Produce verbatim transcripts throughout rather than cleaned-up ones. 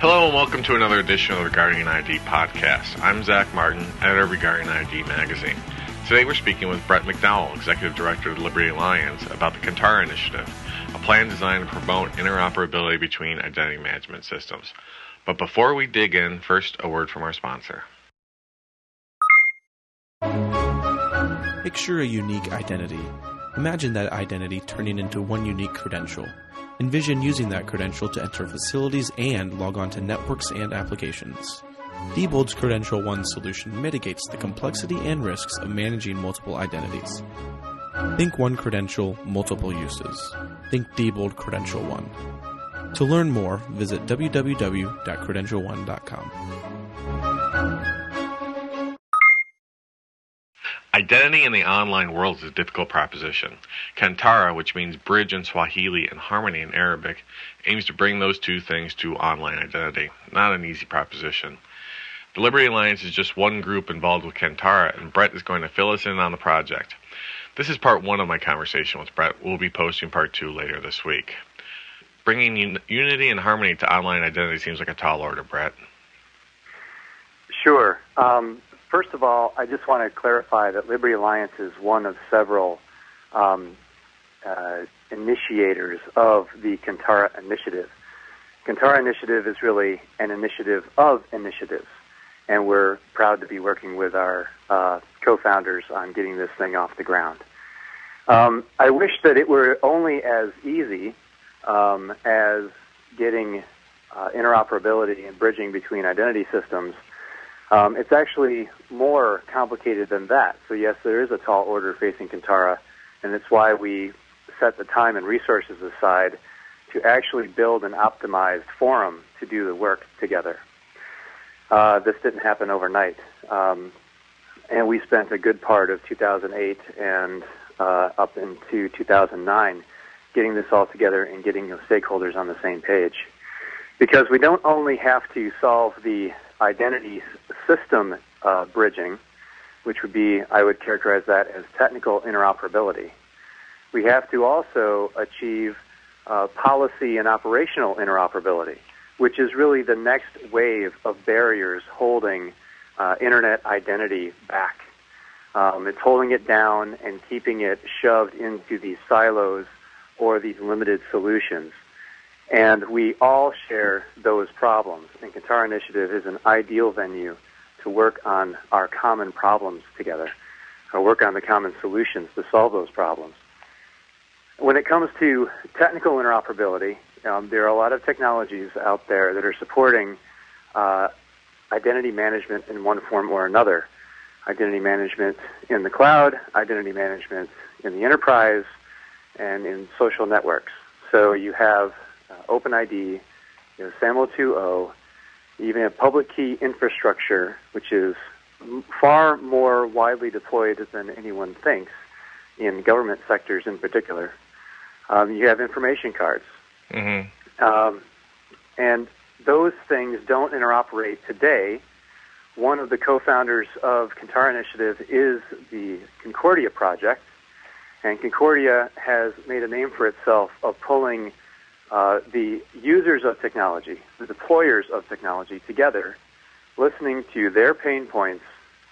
Hello and welcome to another edition of the Guardian I D podcast. I'm Zach Martin, editor of Guardian I D magazine. Today we're speaking with Brett McDowell, Executive Director of the Liberty Alliance, about the Kantara Initiative, a plan designed to promote interoperability between identity management systems. But before we dig in, first a word from our sponsor. Picture a unique identity. Imagine that identity turning into one unique credential. Envision using that credential to enter facilities and log on to networks and applications. Diebold's Credential One solution mitigates the complexity and risks of managing multiple identities. Think one credential, multiple uses. Think Diebold Credential One. To learn more, visit w w w dot credential one dot com. Identity in the online world is a difficult proposition. Kantara, which means bridge in Swahili and harmony in Arabic, aims to bring those two things to online identity. Not an easy proposition. The Liberty Alliance is just one group involved with Kantara, and Brett is going to fill us in on the project. This is part one of my conversation with Brett. We'll be posting part two later this week. Bringing un- unity and harmony to online identity seems like a tall order, Brett. Sure. Um, First of all, I just want to clarify that Liberty Alliance is one of several um, uh, initiators of the Kantara Initiative. Kantara Initiative is really an initiative of initiatives, and we're proud to be working with our uh, co-founders on getting this thing off the ground. Um, I wish that it were only as easy um, as getting uh, interoperability and bridging between identity systems. Um, it's actually more complicated than that. So yes, there is a tall order facing Kantara, and it's why we set the time and resources aside to actually build an optimized forum to do the work together. Uh, this didn't happen overnight, um, and we spent a good part of two thousand eight and uh, up into two thousand nine getting this all together and getting the stakeholders on the same page. Because we don't only have to solve the identity system uh, bridging, which would be, I would characterize that as technical interoperability. We have to also achieve uh, policy and operational interoperability, which is really the next wave of barriers holding uh, internet identity back. Um, it's holding it down and keeping it shoved into these silos or these limited solutions. And we all share those problems. And Kantara Initiative is an ideal venue to work on our common problems together, or work on the common solutions to solve those problems. When it comes to technical interoperability, um, there are a lot of technologies out there that are supporting uh, identity management in one form or another. Identity management in the cloud, identity management in the enterprise, and in social networks. So you have Uh, OpenID, you know, SAML two point oh, even a public key infrastructure, which is m- far more widely deployed than anyone thinks in government sectors in particular. Um, you have information cards. Mm-hmm. Um, and those things don't interoperate today. One of the co-founders of Kantara Initiative is the Concordia project, and Concordia has made a name for itself of pulling Uh, the users of technology, the deployers of technology together, listening to their pain points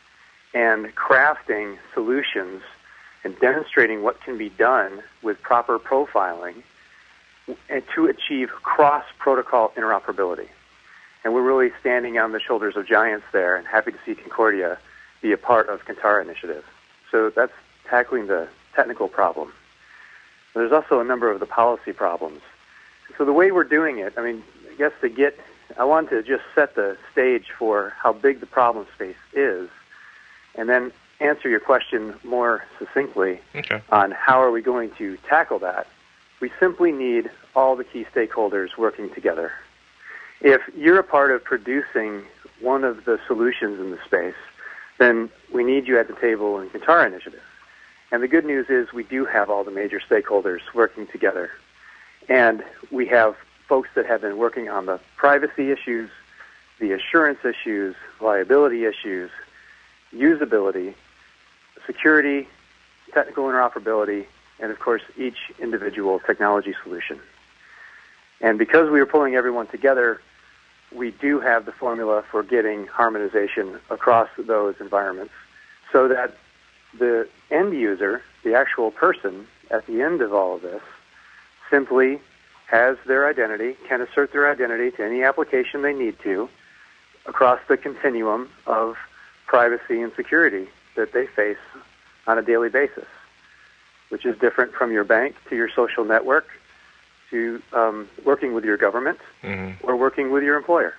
and crafting solutions and demonstrating what can be done with proper profiling and to achieve cross-protocol interoperability. And we're really standing on the shoulders of giants there and happy to see Concordia be a part of Kantara Initiative. So that's tackling the technical problem. There's also a number of the policy problems. So the way we're doing it, I mean, I guess to get, I want to just set the stage for how big the problem space is, and then answer your question more succinctly okay. on how are we going to tackle that. We simply need all the key stakeholders working together. If you're a part of producing one of the solutions in the space, then we need you at the table in Kantara Initiative. And the good news is we do have all the major stakeholders working together. And we have folks that have been working on the privacy issues, the assurance issues, liability issues, usability, security, technical interoperability, and of course each individual technology solution. And because we are pulling everyone together, we do have the formula for getting harmonization across those environments so that the end user, the actual person at the end of all of this, simply has their identity, can assert their identity to any application they need to across the continuum of privacy and security that they face on a daily basis, which is different from your bank to your social network to um, working with your government mm-hmm. or working with your employer.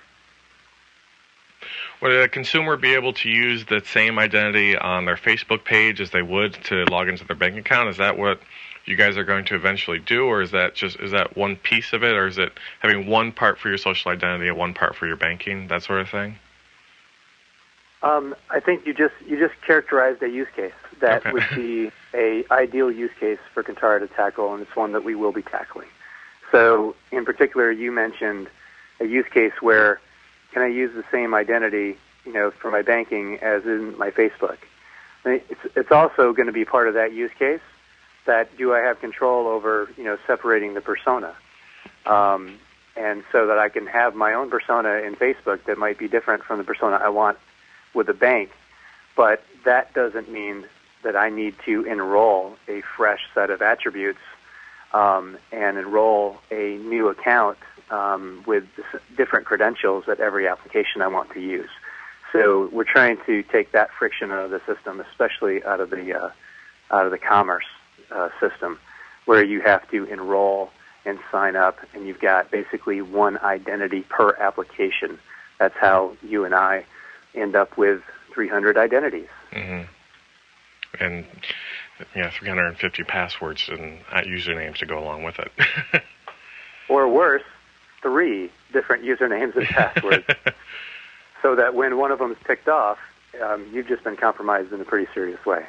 Would a consumer be able to use that same identity on their Facebook page as they would to log into their bank account? Is that what you guys are going to eventually do, or is that just is that one piece of it, or is it having one part for your social identity and one part for your banking, that sort of thing? Um, I think you just you just characterized a use case that okay. would be a ideal use case for Kantara to tackle, and it's one that we will be tackling. So, in particular, you mentioned a use case where can I use the same identity, you know, for my banking as in my Facebook? I mean, it's it's also going to be part of that use case. That do I have control over, you know, separating the persona, um, and so that I can have my own persona in Facebook that might be different from the persona I want with the bank, but that doesn't mean that I need to enroll a fresh set of attributes um, and enroll a new account um, with different credentials at every application I want to use. So we're trying to take that friction out of the system, especially out of the uh, out of the commerce uh, system, where you have to enroll and sign up, and you've got basically one identity per application. That's how you and I end up with three hundred identities. Mm-hmm. And, yeah, three hundred fifty passwords and usernames to go along with it. Or worse, three different usernames and passwords. So that when one of them is picked off, um, you've just been compromised in a pretty serious way.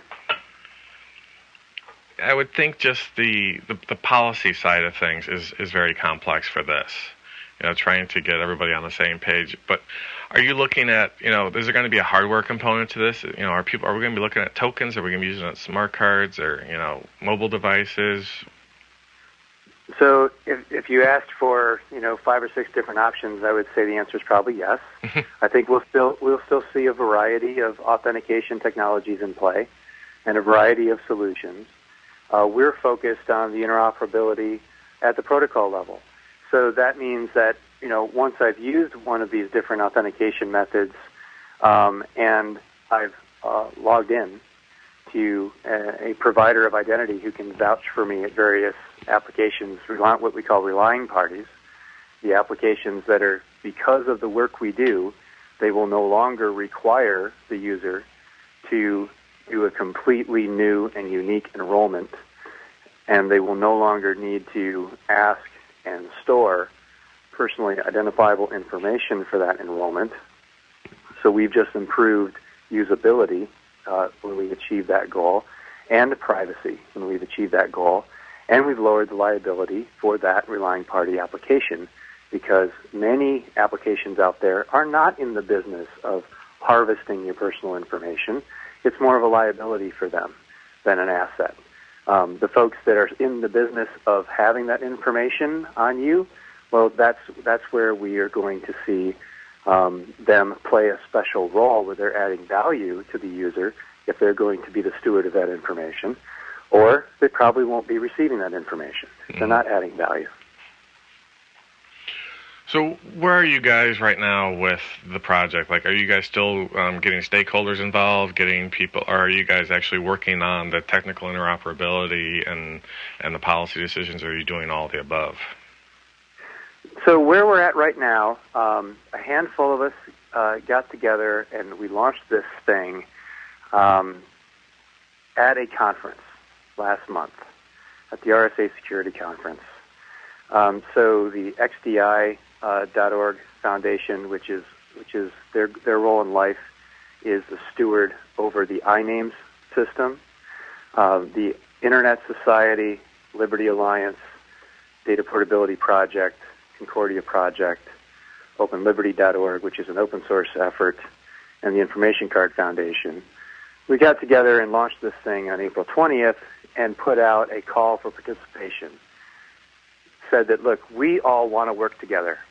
I would think just the, the, the policy side of things is, is very complex for this. You know, trying to get everybody on the same page. But are you looking at, you know, is there going to be a hardware component to this? You know, are people are we going to be looking at tokens? Are we going to be using it smart cards or, you know, mobile devices? So if if you asked for, you know, five or six different options, I would say the answer is probably yes. I think we'll still we'll still see a variety of authentication technologies in play and a variety of solutions. Uh, we're focused on the interoperability at the protocol level. So that means that, you know, once I've used one of these different authentication methods um, and I've uh, logged in to a, a provider of identity who can vouch for me at various applications, what we call relying parties, the applications that are, because of the work we do, they will no longer require the user to do a completely new and unique enrollment, and they will no longer need to ask and store personally identifiable information for that enrollment. So we've just improved usability uh, when we achieve that goal, and privacy when we've achieved that goal, and we've lowered the liability for that relying party application, because many applications out there are not in the business of harvesting your personal information. It's more of a liability for them than an asset. Um, the folks that are in the business of having that information on you, well, that's that's where we are going to see um, them play a special role where they're adding value to the user if they're going to be the steward of that information, or they probably won't be receiving that information if they're not adding value. So where are you guys right now with the project? Like, are you guys still um, getting stakeholders involved, getting people, or are you guys actually working on the technical interoperability and, and the policy decisions, or are you doing all the above? So where we're at right now, um, a handful of us uh, got together and we launched this thing um, at a conference last month, at the R S A Security Conference. Um, so the X D I Uh, .org Foundation, which is which is their their role in life, is the steward over the iNames system. Uh, the Internet Society, Liberty Alliance, Data Portability Project, Concordia Project, Open Liberty dot org, which is an open source effort, and the Information Card Foundation. We got together and launched this thing on April twentieth and put out a call for participation. Said that, look, we all want to work together.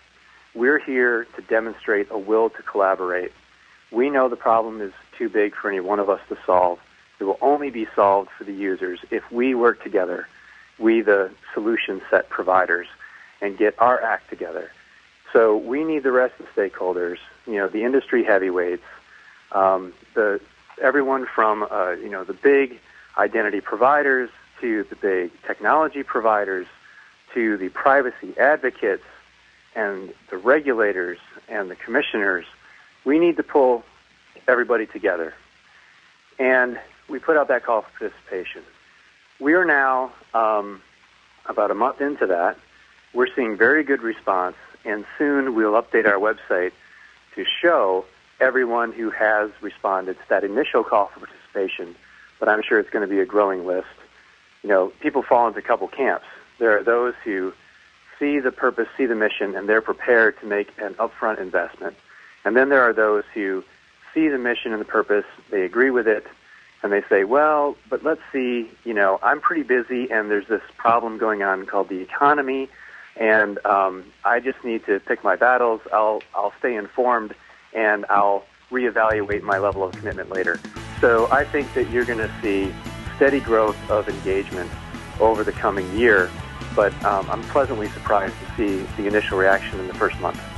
we're here to demonstrate a will to collaborate. We know the problem is too big for any one of us to solve. It will only be solved for the users if we work together, we the solution set providers, and get our act together. So we need the rest of the stakeholders, you know, the industry heavyweights, um, the everyone from, uh, you know, the big identity providers to the big technology providers to the privacy advocates and the regulators and the commissioners. We need to pull everybody together. And we put out that call for participation. We are now um, about a month into that. We're seeing very good response, and soon we'll update our website to show everyone who has responded to that initial call for participation, but I'm sure it's going to be a growing list. You know, people fall into a couple camps. There are those who see the purpose, see the mission, and they're prepared to make an upfront investment. And then there are those who see the mission and the purpose, they agree with it, and they say, well, but let's see, you know, I'm pretty busy, and there's this problem going on called the economy, and um, I just need to pick my battles. I'll I'll stay informed, and I'll reevaluate my level of commitment later. So I think that you're going to see steady growth of engagement over the coming year, but um, I'm pleasantly surprised to see the initial reaction in the first month.